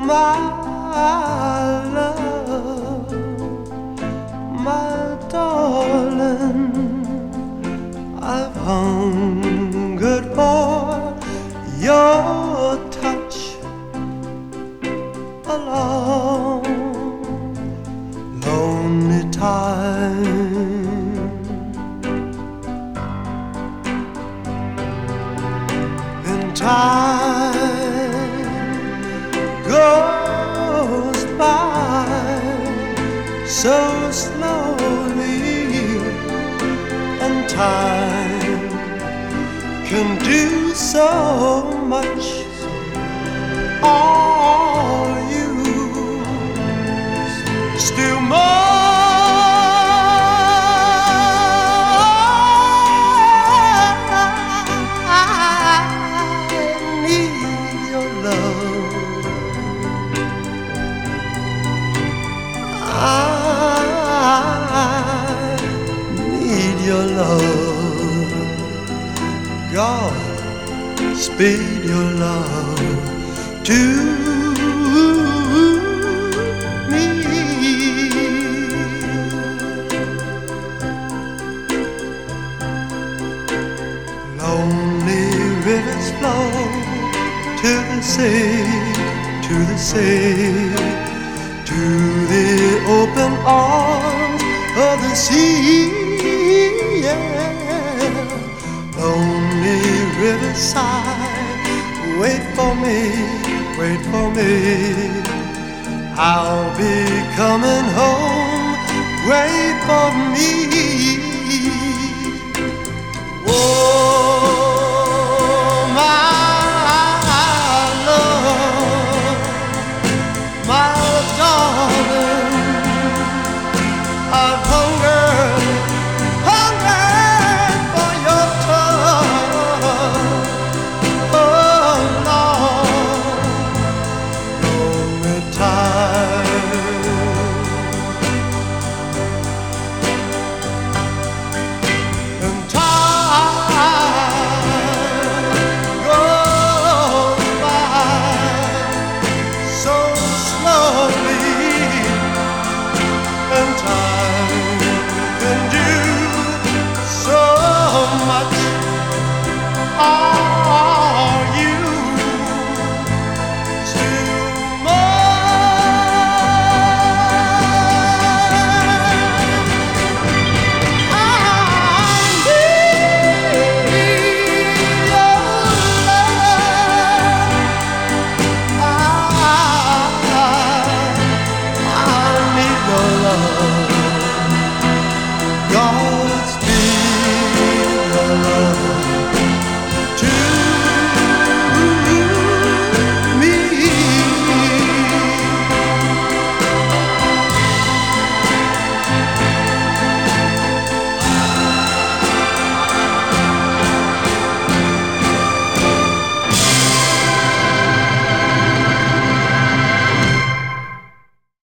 my love, my darling, I've hungered for your touch a long, lonely time. Then time goes by so slowly, and time can do so much. All you still more. I need your love. I need your love. God, speed your love to me. Lonely rivers flow to the sea, to the sea, to the open arms of the sea. Yeah. Lonely riverside, wait for me, wait for me. I'll be coming home, wait for me. Whoa.